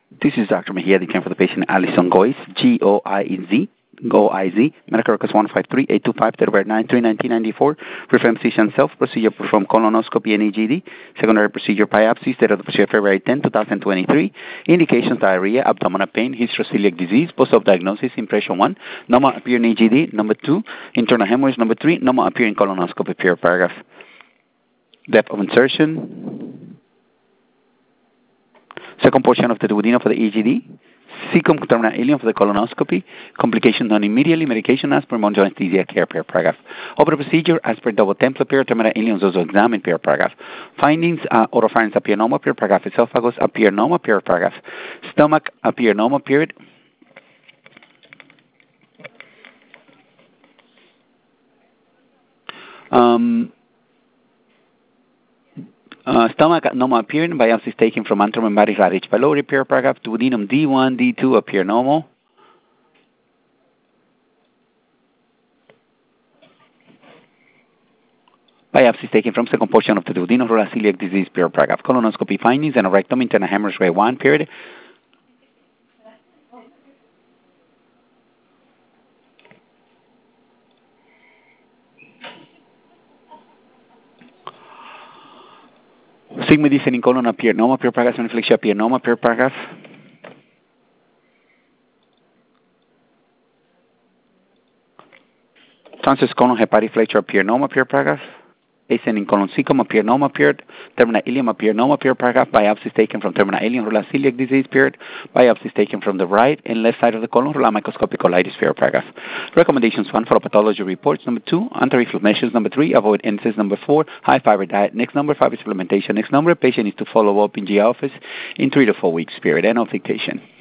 This is Dr. Mejia, the for the patient Alison Goiz, Goiz, medical records 153-825, date of birth 9/3/1994, reference physician self, procedure performed colonoscopy and EGD, secondary procedure biopsies, date of the procedure February 10, 2023, indications diarrhea, abdominal pain, history disease, post-op diagnosis, impression 1, normal appear in EGD, number 2, internal hemorrhage, number 3, normal appear in colonoscopy, period, paragraph. Depth of insertion. Second portion of the duodenum for the EGD. Cecum terminal ileum for the colonoscopy. Complications done immediately. Medication as per monitoring anesthesia care, per paragraph. Operative procedure as per double template, per terminal ileum also examined, per paragraph. Findings, oropharynx appear normal, per paragraph. Esophagus appear normal, per paragraph. Stomach appear normal, period. Stomach normal appearing, biopsies taken from antrum and body fat H. pylori, per paragraph. Duodenum D1, D2 appear normal. Biopsies taken from second portion of the duodenum for celiac disease, per paragraph. Colonoscopy findings and a rectum internal hemorrhage grade 1, period. Sigma descending colon appear normal, per paragraph. Inflection appear normal, per paragraph. Transverse colon hepatic flexure appear normal, per paragraph. Ascending colon cecum appear normal, period. Terminal ileum appear normal, per paragraph. Biopsies taken from terminal ileum, celiac disease, period. Biopsies taken from the right and left side of the colon, microscopic colitis, per paragraph. Recommendations: 1, follow pathology reports. Number 2, anti-reflux measures. Number 3, avoid NSAIDs. Number 4, high fiber diet. Next number, fiber supplementation. Next number, patient needs to follow up in GI office in 3 to 4 weeks, period. End of dictation.